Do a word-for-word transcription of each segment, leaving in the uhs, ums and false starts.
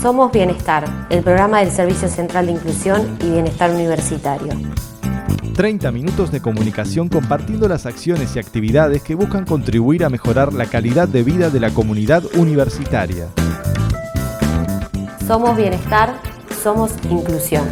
Somos Bienestar, el programa del Servicio Central de Inclusión y Bienestar Universitario. treinta minutos de comunicación compartiendo las acciones y actividades que buscan contribuir a mejorar la calidad de vida de la comunidad universitaria. Somos Bienestar, somos Inclusión.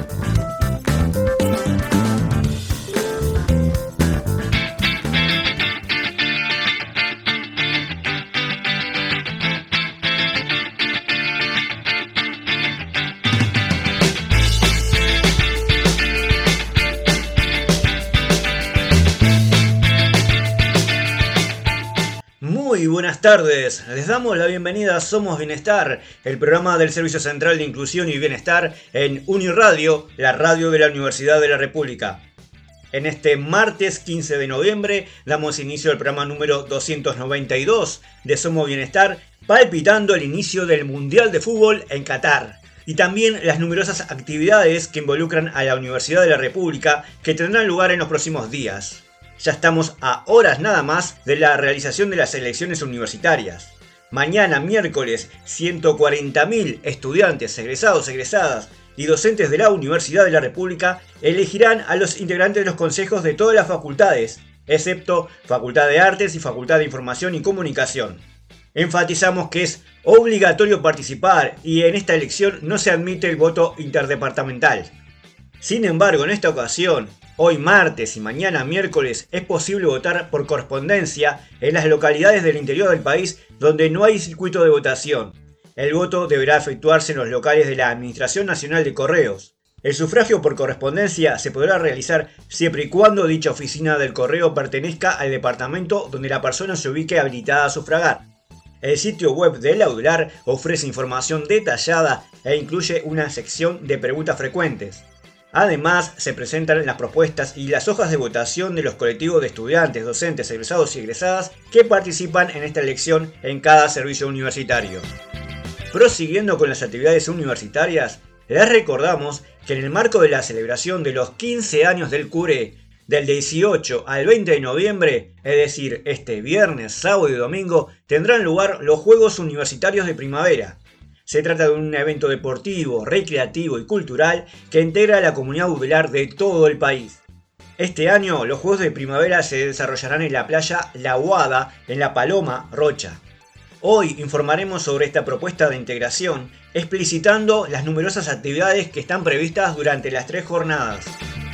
Muy buenas tardes, les damos la bienvenida a Somos Bienestar, el programa del Servicio Central de Inclusión y Bienestar en Uniradio, la radio de la Universidad de la República. En este martes quince de noviembre damos inicio al programa número doscientos noventa y dos de Somos Bienestar, palpitando el inicio del Mundial de Fútbol en Qatar. Y también las numerosas actividades que involucran a la Universidad de la República que tendrán lugar en los próximos días. Ya estamos a horas nada más de la realización de las elecciones universitarias. Mañana, miércoles, ciento cuarenta mil estudiantes, egresados, egresadas y docentes de la Universidad de la República elegirán a los integrantes de los consejos de todas las facultades, excepto Facultad de Artes y Facultad de Información y Comunicación. Enfatizamos que es obligatorio participar y en esta elección no se admite el voto interdepartamental. Sin embargo, en esta ocasión, hoy martes y mañana miércoles es posible votar por correspondencia en las localidades del interior del país donde no hay circuito de votación. El voto deberá efectuarse en los locales de la Administración Nacional de Correos. El sufragio por correspondencia se podrá realizar siempre y cuando dicha oficina del correo pertenezca al departamento donde la persona se ubique habilitada a sufragar. El sitio web del Audelar ofrece información detallada e incluye una sección de preguntas frecuentes. Además, se presentan las propuestas y las hojas de votación de los colectivos de estudiantes, docentes, egresados y egresadas que participan en esta elección en cada servicio universitario. Prosiguiendo con las actividades universitarias, les recordamos que en el marco de la celebración de los quince años del C U R E, del dieciocho al veinte de noviembre, es decir, este viernes, sábado y domingo, tendrán lugar los Juegos Universitarios de Primavera. Se trata de un evento deportivo, recreativo y cultural que integra a la comunidad audelar de todo el país. Este año los Juegos de Primavera se desarrollarán en la playa La Aguada, en La Paloma, Rocha. Hoy informaremos sobre esta propuesta de integración, explicitando las numerosas actividades que están previstas durante las tres jornadas.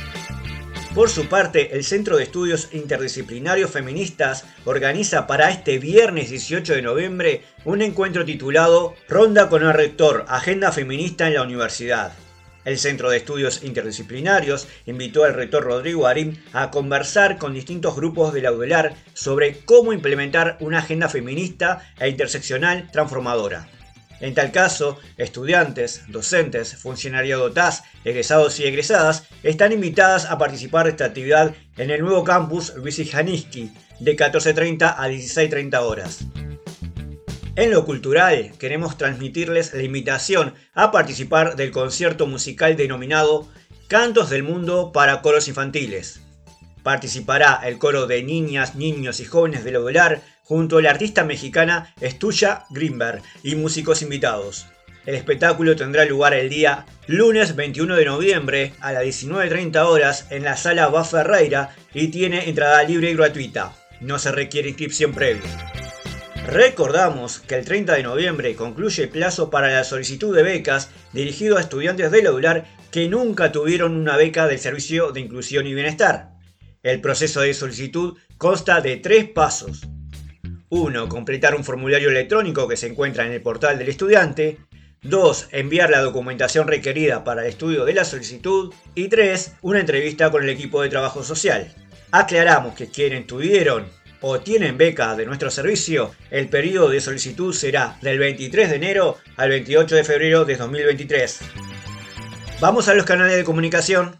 Por su parte, el Centro de Estudios Interdisciplinarios Feministas organiza para este viernes dieciocho de noviembre un encuentro titulado Ronda con el Rector, Agenda Feminista en la Universidad. El Centro de Estudios Interdisciplinarios invitó al rector Rodrigo Arim a conversar con distintos grupos del Audelar sobre cómo implementar una agenda feminista e interseccional transformadora. En tal caso, estudiantes, docentes, funcionariado T A S, egresados y egresadas están invitadas a participar de esta actividad en el nuevo campus Luis Janiski de catorce treinta a dieciséis treinta horas. En lo cultural, queremos transmitirles la invitación a participar del concierto musical denominado Cantos del Mundo para Coros Infantiles. Participará el coro de niñas, niños y jóvenes del Audelar junto a la artista mexicana Estuya Greenberg y músicos invitados. El espectáculo tendrá lugar el día lunes veintiuno de noviembre a las diecinueve treinta horas en la sala Bá Ferreira y tiene entrada libre y gratuita. No se requiere inscripción previa. Recordamos que el treinta de noviembre concluye el plazo para la solicitud de becas dirigido a estudiantes del Audelar que nunca tuvieron una beca del Servicio de Inclusión y Bienestar. El proceso de solicitud consta de tres pasos. uno. Completar un formulario electrónico que se encuentra en el portal del estudiante. dos. Enviar la documentación requerida para el estudio de la solicitud. Y tres. Una entrevista con el equipo de trabajo social. Aclaramos que quienes tuvieron o tienen beca de nuestro servicio, el periodo de solicitud será del veintitrés de enero al veintiocho de febrero de dos mil veintitrés. Vamos a los canales de comunicación.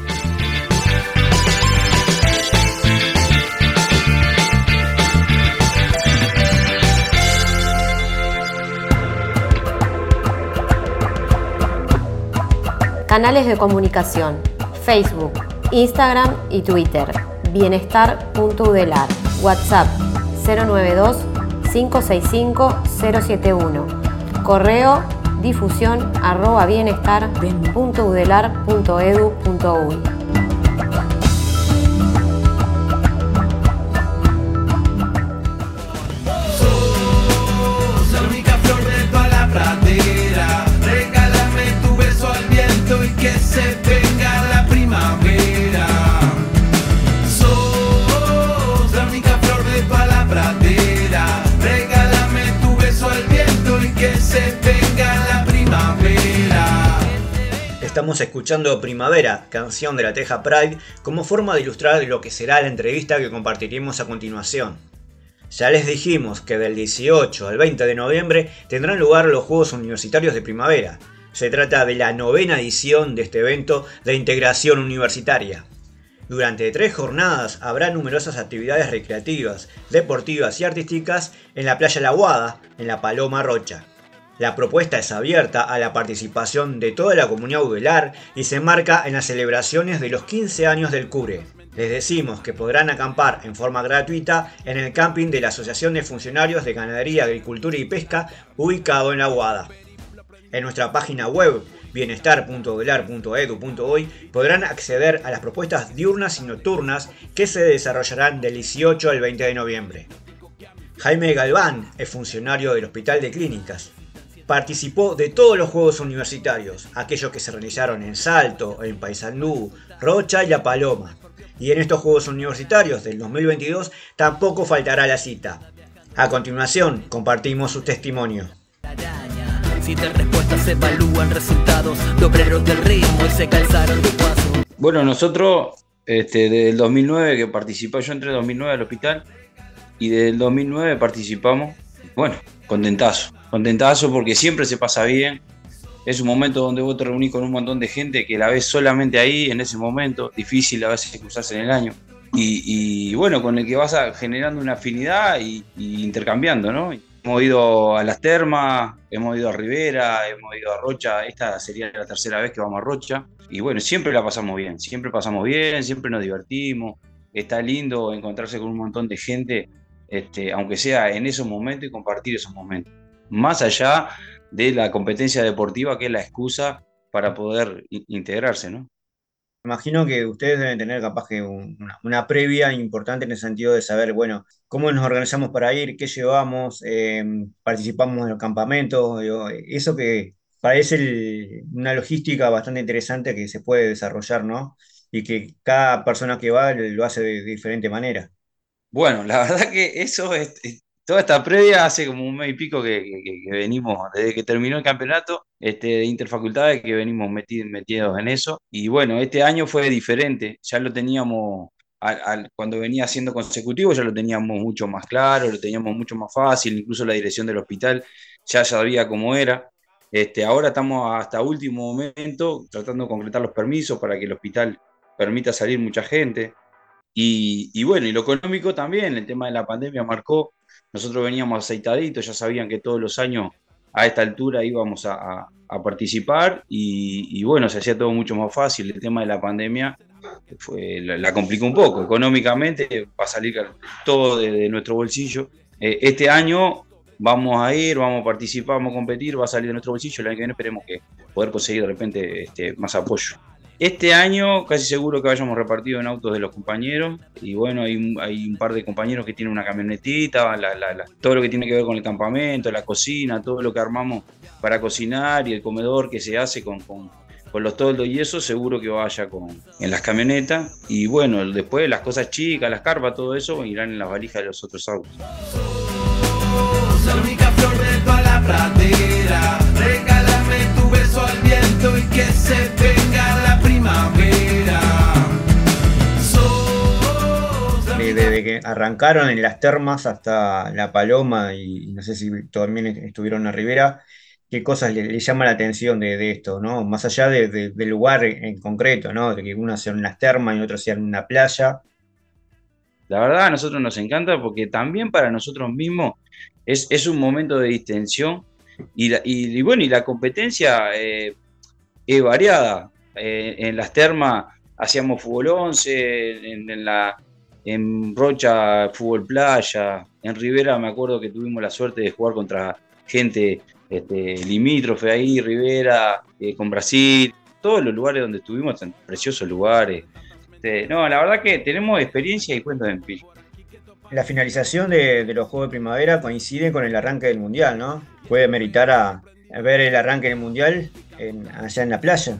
Canales de comunicación: Facebook, Instagram y Twitter. Bienestar punto udelar. WhatsApp cero nueve dos, cinco seis cinco, cero siete uno. Correo difusión arroba bienestar punto udelar punto edu punto uy. Sos la única flor de toda la pradera, regálame tu beso al viento y que se venga la primavera. Sos la única flor de toda la pradera, regálame tu beso al viento y que se venga la primavera. Estamos escuchando Primavera, canción de la Teja Pride, como forma de ilustrar lo que será la entrevista que compartiremos a continuación. Ya les dijimos que del dieciocho al veinte de noviembre tendrán lugar los Juegos Universitarios de Primavera. Se trata de la novena edición de este evento de integración universitaria. Durante tres jornadas habrá numerosas actividades recreativas, deportivas y artísticas en la playa La Guada, en la Paloma Rocha. La propuesta es abierta a la participación de toda la comunidad udelar y se enmarca en las celebraciones de los quince años del CURE. Les decimos que podrán acampar en forma gratuita en el camping de la Asociación de Funcionarios de Ganadería, Agricultura y Pesca, ubicado en La Guada. En nuestra página web bienestar punto udelar punto edu punto uy podrán acceder a las propuestas diurnas y nocturnas que se desarrollarán del dieciocho al veinte de noviembre. Jaime Galván es funcionario del Hospital de Clínicas. Participó de todos los Juegos Universitarios, aquellos que se realizaron en Salto, en Paysandú, Rocha y La Paloma. Y en estos Juegos Universitarios del dos mil veintidós tampoco faltará la cita. A continuación, compartimos su testimonio. Si de respuestas se evalúan resultados, de obreros del ritmo y se calzaron de paso. Bueno, nosotros, este, desde el dos mil nueve que participé, yo entré en dos mil nueve al hospital y desde el dos mil nueve participamos, bueno, contentazo. Contentazo porque siempre se pasa bien. Es un momento donde vos te reunís con un montón de gente que la ves solamente ahí, en ese momento. Difícil a veces cruzarse en el año. Y, y bueno, con el que vas a, generando una afinidad y, y intercambiando, ¿no? Hemos ido a las termas, hemos ido a Rivera, hemos ido a Rocha. Esta sería la tercera vez que vamos a Rocha. Y bueno, siempre la pasamos bien. Siempre pasamos bien, siempre nos divertimos. Está lindo encontrarse con un montón de gente, este, aunque sea en esos momentos, y compartir esos momentos. Más allá de la competencia deportiva, que es la excusa para poder integrarse, ¿no? Imagino que ustedes deben tener capaz que una, una previa importante en el sentido de saber, bueno, cómo nos organizamos para ir, qué llevamos, eh, participamos en los campamentos, digo, eso que parece el, una logística bastante interesante que se puede desarrollar, ¿no? Y que cada persona que va lo hace de, de diferente manera. Bueno, la verdad que eso es... es toda esta previa hace como un mes y pico que, que, que venimos, desde que terminó el campeonato este, de interfacultades, que venimos metidos, metidos en eso. Y bueno, este año fue diferente, ya lo teníamos, al, al, cuando venía siendo consecutivo, ya lo teníamos mucho más claro, lo teníamos mucho más fácil, incluso la dirección del hospital ya sabía cómo era. Este, ahora estamos hasta último momento tratando de concretar los permisos para que el hospital permita salir mucha gente. Y, y bueno, y lo económico también, el tema de la pandemia marcó. Nosotros veníamos aceitaditos, ya sabían que todos los años a esta altura íbamos a, a, a participar y, y bueno, se hacía todo mucho más fácil. El tema de la pandemia fue, la, la complicó un poco. Económicamente va a salir todo de, de nuestro bolsillo. Eh, este año vamos a ir, vamos a participar, vamos a competir, va a salir de nuestro bolsillo. El año que viene esperemos que poder conseguir de repente este, más apoyo. Este año casi seguro que vayamos repartidos en autos de los compañeros y bueno, hay un, hay un par de compañeros que tienen una camionetita, la, la, la, todo lo que tiene que ver con el campamento, la cocina, todo lo que armamos para cocinar y el comedor que se hace con, con, con los toldos y eso, seguro que vaya con, en las camionetas y bueno, después las cosas chicas, las carpas, todo eso irán en las valijas de los otros autos. Sos la única flor de toda la pradera, regálame tu beso al viento y que se venga la primavera. Desde que arrancaron en las termas hasta La Paloma y no sé si también estuvieron en Rivera, ¿qué cosas le, le llama la atención de, de esto, ¿no? Más allá de, de, del lugar en concreto, ¿no? De que unas sean en las termas y otras sean en una playa. La verdad a nosotros nos encanta porque también para nosotros mismos es, es un momento de distensión y, la, y, y bueno, y la competencia eh, es variada. Eh, en las termas hacíamos fútbol once, en, en, la, en Rocha fútbol playa, en Rivera me acuerdo que tuvimos la suerte de jugar contra gente este, limítrofe ahí, Rivera, eh, con Brasil, todos los lugares donde estuvimos, tan preciosos lugares. Este, no, la verdad que tenemos experiencia y cuentos de empírico. La finalización de, de los Juegos de Primavera coincide con el arranque del Mundial, ¿no? Puede meritar a, a ver el arranque del Mundial en, allá en la playa.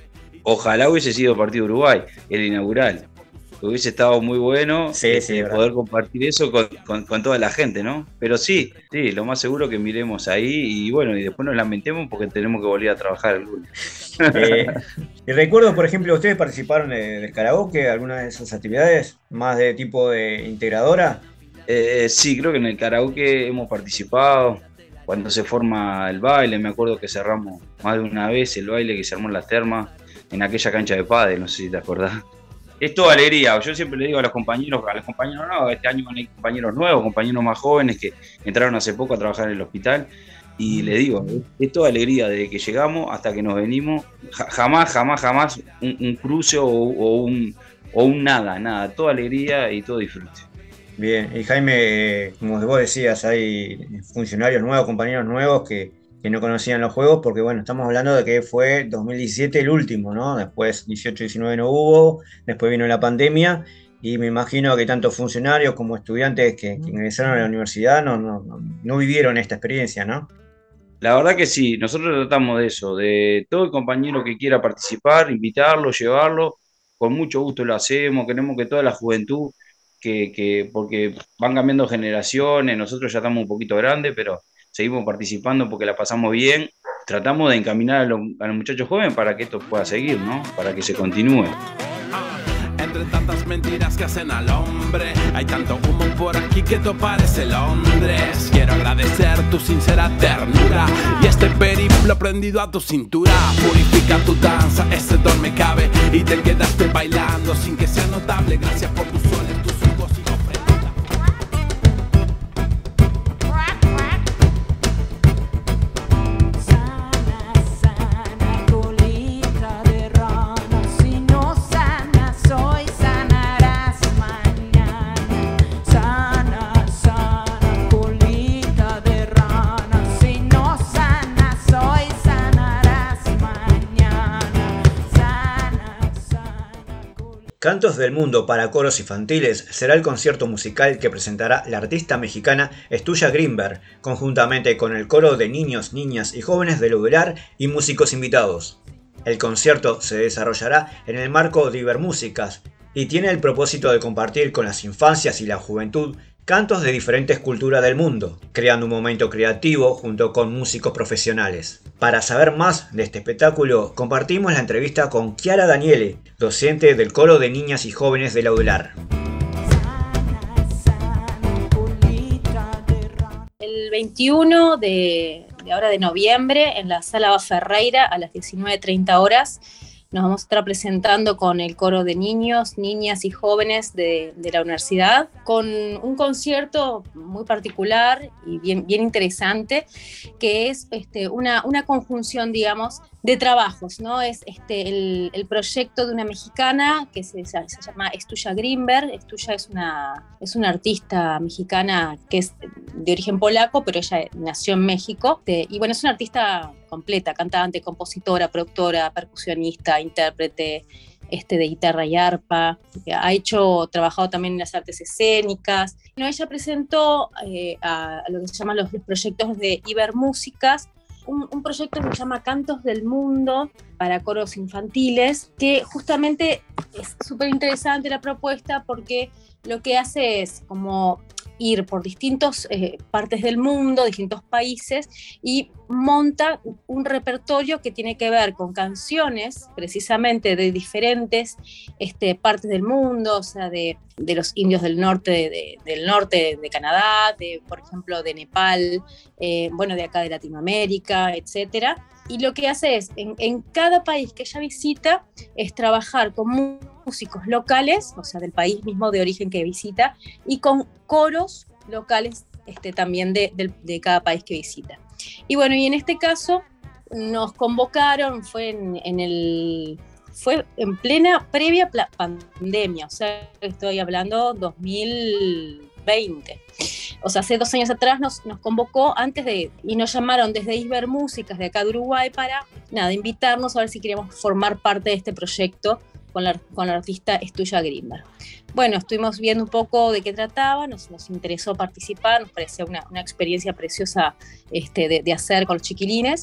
Ojalá hubiese sido partido Uruguay, el inaugural. Hubiese estado muy bueno sí, este, sí, poder compartir eso con, con, con toda la gente, ¿no? Pero sí, sí, lo más seguro que miremos ahí y bueno, y después nos lamentemos porque tenemos que volver a trabajar el lunes. Eh, y recuerdo, por ejemplo, ¿ustedes participaron de, del karaoke, alguna de esas actividades, más de tipo de integradora? Eh, sí, creo que en el karaoke hemos participado. Cuando se forma el baile, me acuerdo que cerramos más de una vez el baile que se armó en la terma, en aquella cancha de pádel, no sé si te acordás. Es toda alegría. Yo siempre le digo a los compañeros, a los compañeros no, este año van a ir compañeros nuevos, compañeros más jóvenes que entraron hace poco a trabajar en el hospital. Y le digo, es toda alegría desde que llegamos hasta que nos venimos. Jamás, jamás, jamás un, un cruce o, o, un, o un nada, nada. Toda alegría y todo disfrute. Bien, y Jaime, como vos decías, hay funcionarios nuevos, compañeros nuevos que, que no conocían los juegos, porque bueno, estamos hablando de que fue dos mil diecisiete el último, ¿no? Después dieciocho diecinueve no hubo, después vino la pandemia, y me imagino que tanto funcionarios como estudiantes que, que ingresaron a la universidad no, no, no, no vivieron esta experiencia, ¿no? La verdad que sí, nosotros tratamos de eso, de todo el compañero que quiera participar, invitarlo, llevarlo, con mucho gusto lo hacemos, queremos que toda la juventud, que, que porque van cambiando generaciones, nosotros ya estamos un poquito grandes, pero seguimos participando porque la pasamos bien, tratamos de encaminar a los, a los muchachos jóvenes para que esto pueda seguir, ¿no? Para que se continúe. Entre tantas mentiras que hacen al hombre, hay tanto humo por aquí que esto parece Londres. Quiero agradecer tu sincera ternura y este periplo prendido a tu cintura. Purifica tu danza, ese don me cabe y te quedaste bailando sin que sea notable. Gracias por tus soles, tus hijos y ofrendas. Sana, sana, colita de rana, si no sanas hoy sanarás mañana. Sana, sana, colita de rana, si no sanas hoy sanarás mañana. Sana, sana, colita. Cantos del Mundo para coros infantiles será el concierto musical que presentará la artista mexicana Estuya Grimberg, conjuntamente con el coro de niños, niñas y jóvenes del Udelar y músicos invitados. El concierto se desarrollará en el marco de Ibermúsicas y tiene el propósito de compartir con las infancias y la juventud cantos de diferentes culturas del mundo, creando un momento creativo junto con músicos profesionales. Para saber más de este espectáculo, compartimos la entrevista con Chiara Daniele, docente del coro de niñas y jóvenes de la Udelar. El veintiuno de, de ahora de noviembre en la Sala Bas Ferreira a las diecinueve treinta horas nos vamos a estar presentando con el coro de niños, niñas y jóvenes de, de la universidad, con un concierto muy particular y bien, bien interesante, que es este, una, una conjunción, digamos, de trabajos, ¿no? Es este, el, el proyecto de una mexicana que se, se llama Estuya Grimberg. Estuya es una, es una artista mexicana que es de origen polaco, pero ella nació en México. De, y bueno, es una artista completa, cantante, compositora, productora, percusionista, intérprete este, de guitarra y arpa. Ha hecho, trabajado también en las artes escénicas. Bueno, ella presentó eh, a, a lo que se llaman los, los proyectos de Ibermúsicas, Un, un proyecto que se llama Cantos del Mundo para coros infantiles, que justamente es súper interesante la propuesta porque lo que hace es como ir por distintas eh, partes del mundo, distintos países, y monta un repertorio que tiene que ver con canciones precisamente de diferentes este, partes del mundo, o sea, de, de los indios del norte de, de, del norte de Canadá, de, por ejemplo, de Nepal, eh, bueno, de acá de Latinoamérica, etcétera. Y lo que hace es, en, en cada país que ella visita, es trabajar con músicos locales, o sea, del país mismo de origen que visita, y con coros locales este, también de, de, de cada país que visita. Y bueno, y en este caso nos convocaron, fue en, en el... fue en plena previa pandemia, o sea, estoy hablando dos mil veinte. O sea, hace dos años atrás nos, nos convocó antes de, y nos llamaron desde Isber Músicas de acá de Uruguay para, nada, invitarnos a ver si queríamos formar parte de este proyecto con la, con la artista Estuya Grimberg. Bueno, estuvimos viendo un poco de qué trataba, nos, nos interesó participar, nos parecía una, una experiencia preciosa este, de, de hacer con los chiquilines.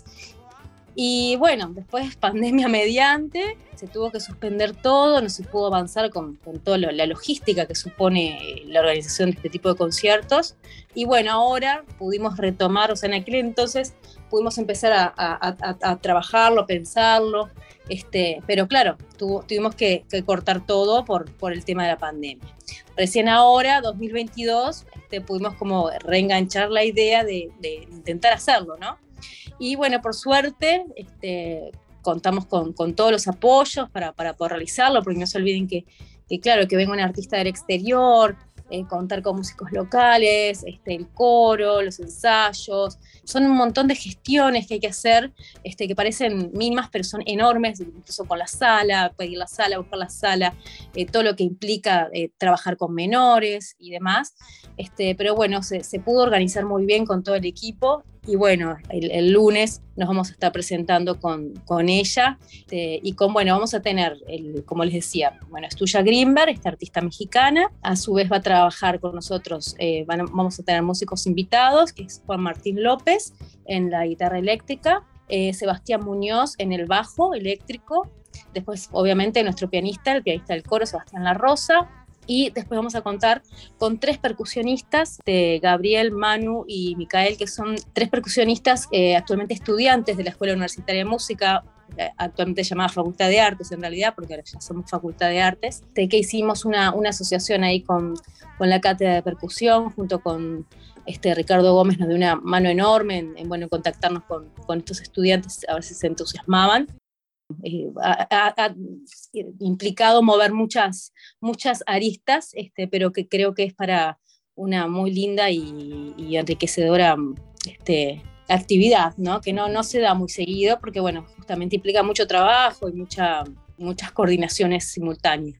Y bueno, después pandemia mediante, se tuvo que suspender todo, no se pudo avanzar con, con toda la logística que supone la organización de este tipo de conciertos. Y bueno, ahora pudimos retomar, o sea, en aquel entonces pudimos empezar a, a, a, a trabajarlo, pensarlo, este, pero claro, tuvo, tuvimos que, que cortar todo por, por el tema de la pandemia. Recién ahora, dos mil veintidós, este, pudimos como reenganchar la idea de, de intentar hacerlo, ¿no? Y bueno, por suerte, este, contamos con, con todos los apoyos para, para poder realizarlo, porque no se olviden que, que claro, que venga un artista del exterior, eh, contar con músicos locales, este, el coro, los ensayos, son un montón de gestiones que hay que hacer, este, que parecen mínimas, pero son enormes, incluso con la sala, pedir la sala, buscar la sala, eh, todo lo que implica eh, trabajar con menores y demás, este, pero bueno, se, se pudo organizar muy bien con todo el equipo. Y bueno, el, el lunes nos vamos a estar presentando con, con ella este, y con, bueno, vamos a tener, el, como les decía, bueno, Estuya Grimberg, esta artista mexicana, a su vez va a trabajar con nosotros, eh, van a, vamos a tener músicos invitados, que es Juan Martín López en la guitarra eléctrica, eh, Sebastián Muñoz en el bajo eléctrico, después obviamente nuestro pianista, el pianista del coro, Sebastián La Rosa. Y después vamos a contar con tres percusionistas, de Gabriel, Manu y Micael, que son tres percusionistas eh, actualmente estudiantes de la Escuela Universitaria de Música, eh, actualmente llamada Facultad de Artes en realidad, porque ahora ya somos Facultad de Artes, de que hicimos una, una asociación ahí con, con la cátedra de percusión, junto con este, Ricardo Gómez, nos dio una mano enorme en, en bueno, contactarnos con, con estos estudiantes, a ver si se entusiasmaban. Eh, ha, ha, ha implicado mover muchas, muchas aristas, este, pero que creo que es para una muy linda y, y enriquecedora este, actividad, ¿no? Que no, no se da muy seguido porque bueno, justamente implica mucho trabajo y mucha, muchas coordinaciones simultáneas.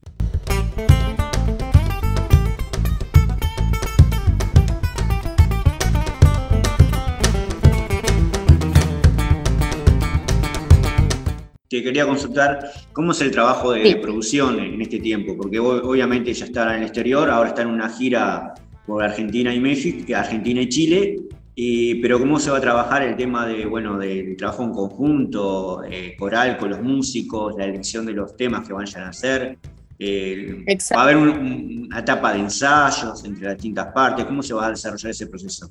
Te quería consultar cómo es el trabajo de, Sí. de producción en este tiempo, porque o- obviamente ella está en el exterior, ahora está en una gira por Argentina y México, Argentina y Chile, y, pero cómo se va a trabajar el tema de, bueno, del trabajo en conjunto, eh, coral con los músicos, la elección de los temas que vayan a hacer. Eh, Exacto. va a haber un- un- una etapa de ensayos entre las distintas partes, ¿cómo se va a desarrollar ese proceso?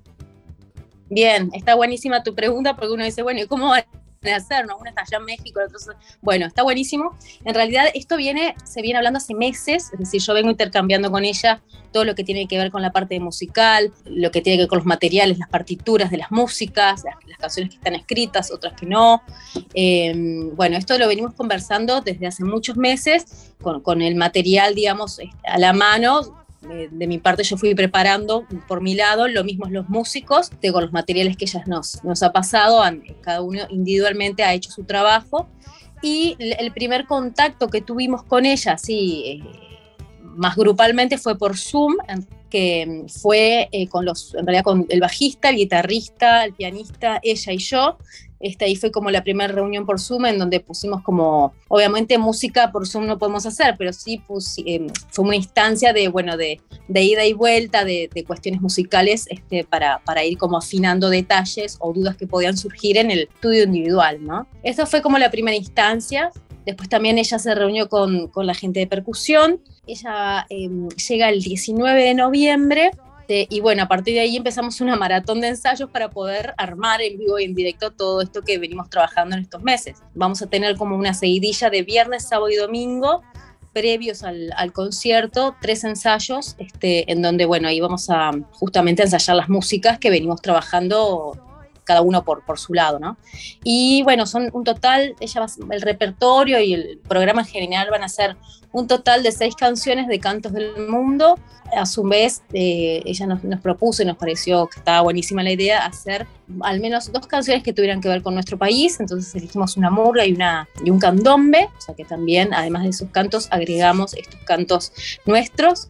Bien, está buenísima tu pregunta porque uno dice, bueno, ¿y cómo van a hacer? ¿No? Uno está allá en México, el otro... Bueno, está buenísimo. En realidad esto viene, se viene hablando hace meses, es decir, yo vengo intercambiando con ella todo lo que tiene que ver con la parte musical, lo que tiene que ver con los materiales, las partituras de las músicas, las, las canciones que están escritas, otras que no. Eh, bueno, esto lo venimos conversando desde hace muchos meses, con, con el material, digamos, a la mano. De, de mi parte yo fui preparando por mi lado, lo mismo los músicos, de, con los materiales que ella nos, nos ha pasado, han, cada uno individualmente ha hecho su trabajo, y el primer contacto que tuvimos con ella, así, eh, más grupalmente, fue por Zoom, que fue eh, con los, en realidad con el bajista, el guitarrista, el pianista, ella y yo. Este, ahí fue como la primera reunión por Zoom en donde pusimos como, obviamente música por Zoom no podemos hacer, pero sí pusi, eh, fue una instancia de, bueno, de, de ida y vuelta de, de cuestiones musicales este, para, para ir como afinando detalles o dudas que podían surgir en el estudio individual, ¿no? Esa fue como la primera instancia. Después también ella se reunió con, con la gente de percusión. Ella eh, llega el diecinueve de noviembre. De, y bueno, a partir de ahí empezamos una maratón de ensayos para poder armar en vivo y en directo todo esto que venimos trabajando en estos meses. Vamos a tener como una seguidilla de viernes, sábado y domingo, previos al, al concierto, tres ensayos, este, en donde, bueno, ahí vamos a justamente a ensayar las músicas que venimos trabajando cada uno por, por su lado, ¿no? Y bueno, son un total, ella va, el repertorio y el programa en general van a ser un total de seis canciones de cantos del mundo. A su vez, eh, ella nos, nos propuso y nos pareció que estaba buenísima la idea hacer al menos dos canciones que tuvieran que ver con nuestro país. Entonces elegimos una murga y, una, y un candombe, o sea que también, además de esos cantos, agregamos estos cantos nuestros.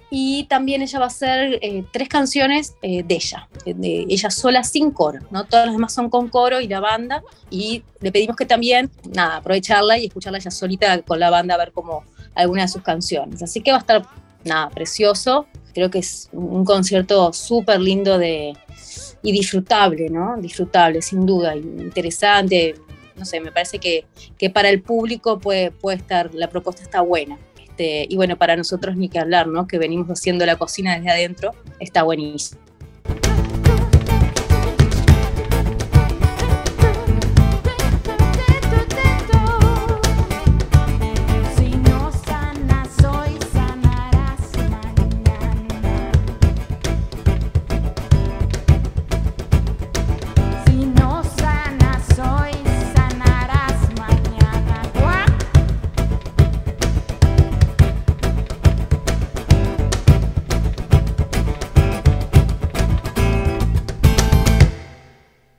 Y también ella va a hacer eh, tres canciones eh, de ella, de ella sola sin coro, ¿no? Todas las demás son con coro y la banda, y le pedimos que también, nada, aprovecharla y escucharla ella solita con la banda, a ver cómo alguna de sus canciones. Así que va a estar, nada, precioso. Creo que es un concierto súper lindo de, y disfrutable, ¿no? Disfrutable, sin duda, interesante. No sé, me parece que, que para el público puede, puede estar, la propuesta está buena. Este, y bueno, para nosotros ni que hablar, ¿no? Que venimos haciendo la cocina desde adentro, está buenísimo.